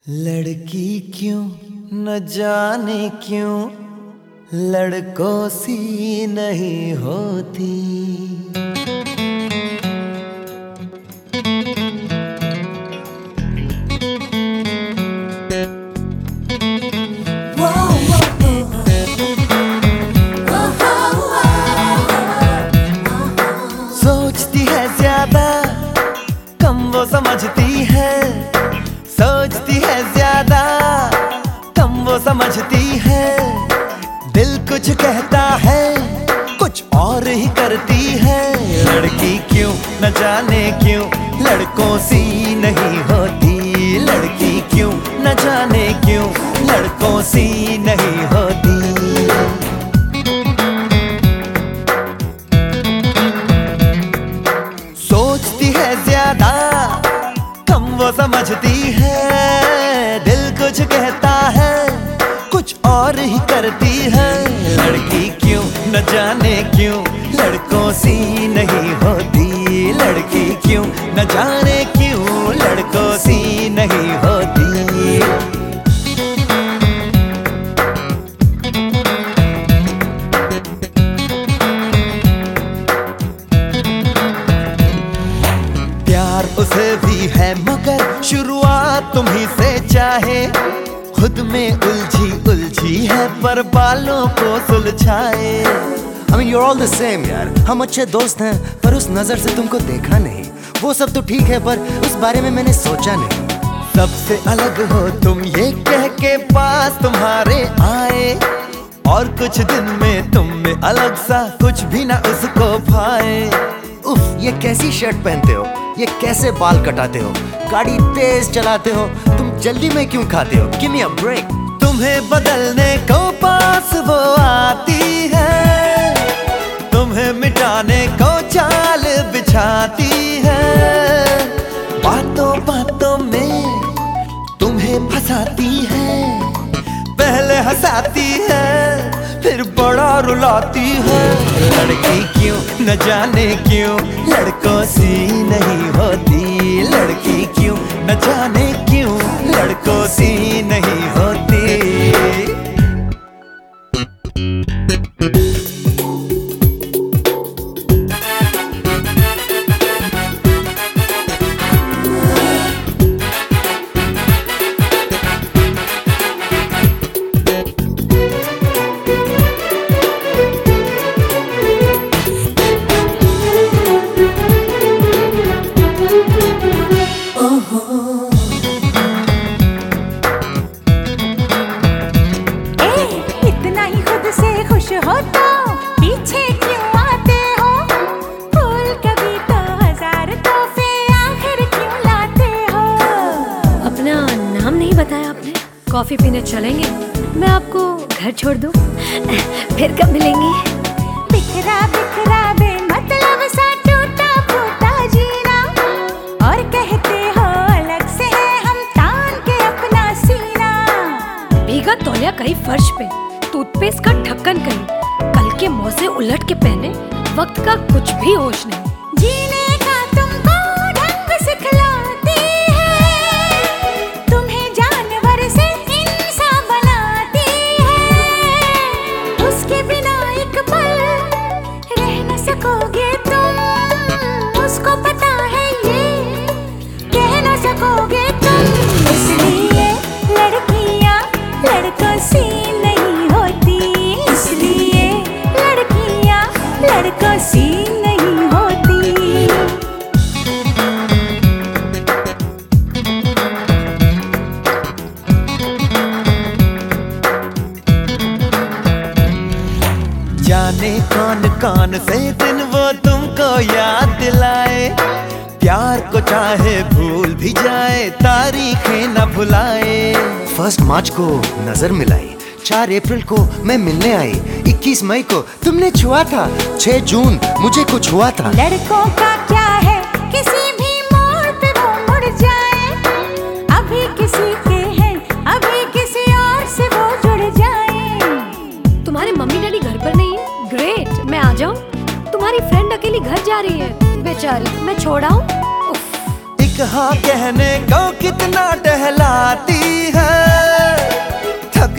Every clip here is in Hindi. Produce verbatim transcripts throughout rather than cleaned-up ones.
लड़की क्यों न जाने क्यों लड़कों सी नहीं होती। सोचती है ज्यादा कम वो समझती है, सोचती है ज्यादा कम वो समझती है। दिल कुछ कहता है कुछ और ही करती है। लड़की क्यों न जाने क्यों लड़कों सी नहीं होती। लड़की क्यों न जाने क्यों लड़कों सी नहीं होती। सोचती है ज्यादा कम वो समझती है। दिल कुछ कहता है कुछ और ही करती है। लड़की क्यों न जाने क्यों लड़कों सी नहीं होती। लड़की क्यों न जाने क्यों लड़कों सी नहीं होती। प्यार उसे भी है मगर शुरुआत तुम्ही से चाहे। खुद में उलझी उलझी है पर बालों को सुलझाए। I mean you're all the same यार। हम अच्छे दोस्त हैं पर उस नजर से तुमको देखा नहीं। वो सब तो ठीक है पर उस बारे में मैंने सोचा नहीं। सबसे अलग हो तुम ये कह के पास तुम्हारे आए और कुछ दिन में तुम में अलग सा कुछ भी ना उसको भाए। उफ, ये कैसी शर्ट पहनते हो, ये कैसे बाल कटाते हो, गाड़ी तेज चलाते हो, तुम जल्दी में क्यों खाते हो? Give me a break। तुम्हें बदलने को पास वो आती है, तुम्हें मिटाने को चाल बिछाती है। बातों बातों में तुम्हें फंसाती है। पहले हंसाती है फिर बड़ा रुलाती है। लड़की क्यों न जाने क्यों लड़कों सी नहीं होती। लड़की क्यों न जाने क्यों लड़कों सी नहीं होती। हो तो पीछे क्यों आते हो? फूल कभी तो हजार तोहफे आखिर क्यों लाते हो? अपना नाम नहीं बताया आपने। कॉफी पीने चलेंगे? मैं आपको घर छोड़ दूं? फिर कब मिलेंगी? बिखरा बिखरा बेमतलब सा टूटा फूटा जीना और कहते हो अलग से है हम तान के अपना सीना। भीगा तौलिया कहीं फर्श पे, टूथपेस्ट का ढक्कन कहीं, कल के मौजे उलट के पहने, वक्त का कुछ भी होश नहीं। जीने का तुमको ढंग सिखलाती है, तुम्हें जानवर से इंसान बनाती है। उसके बिना एक पल रह न सकोगे तुम, उसको पता है ये कह न सकोगे तुम। इसलिए लड़कियां लड़कों से लड़कों सी नहीं होती। जाने कौन कौन से दिन वो तुमको याद दिलाए। प्यार को चाहे भूल भी जाए तारीखें न भुलाए। फर्स्ट मार्च को नजर मिलाई, चार अप्रैल को मैं मिलने आई, इक्कीस मई को तुमने छुआ था, छह जून मुझे कुछ हुआ था। लड़कों का क्या है किसी भी मोड़ पे वो मुड़ जाए। अभी किसी के हैं अभी किसी और से वो जुड़ जाए। तुम्हारे मम्मी डैडी घर पर नहीं है? ग्रेट, मैं आ जाऊं? तुम्हारी फ्रेंड अकेली घर जा रही है, बेचारी, मैं छोड़ आऊं? एक हाँ कहने को कितना टहलाती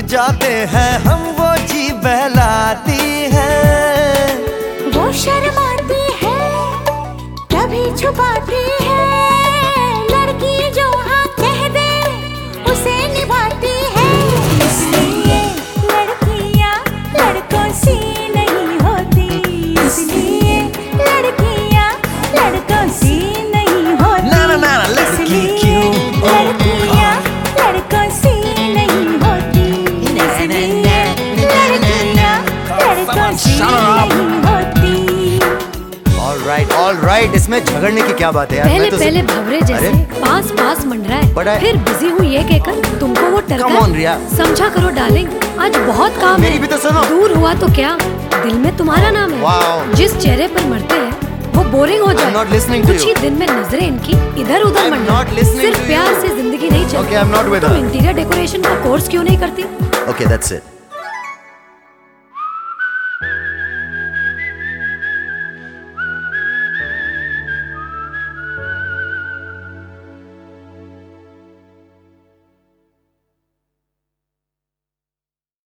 जाते हैं हम वो जी बहलाती है। वो शर्माती है कभी छुपाती है, लड़की जो हाँ कह दे उसे निभाती है। इसलिए लड़कियाँ लड़कों सी नहीं होती, इसलिए लड़कियाँ लड़कों सी नहीं होती। ना ना ना लड़की इसलिए क्यों लड़कियाँ लड़कों सी नहीं होती, इसलिए लड़कियाँ लड़कों सी नहीं होती। ऑलराइट ऑलराइट, इसमें झगड़ने की क्या बात है यार? पहले मैं तो पहले भवरे जैसे अरे? पास पास मंडरा बड़ा है, है। फिर बिजी हूँ ये कहकर तुमको वो टरका Come on, रिया। समझा करो डार्लिंग, आज बहुत काम मेरी है। भी तो सुनो। दूर हुआ तो क्या, दिल में तुम्हारा नाम है। Wow। जिस चेहरे पर मरते हैं वो बोरिंग हो जाए। not listening to कुछ you। ही दिन में नजरें इनकी इधर उधर I'm मंडरा। not listening सिर्फ to प्यार you। से जिंदगी नहीं चलती। Okay, I'm not with तुम her। इंटीरियर डेकोरेशन का कोर्स क्यों नहीं करती? Okay that's it.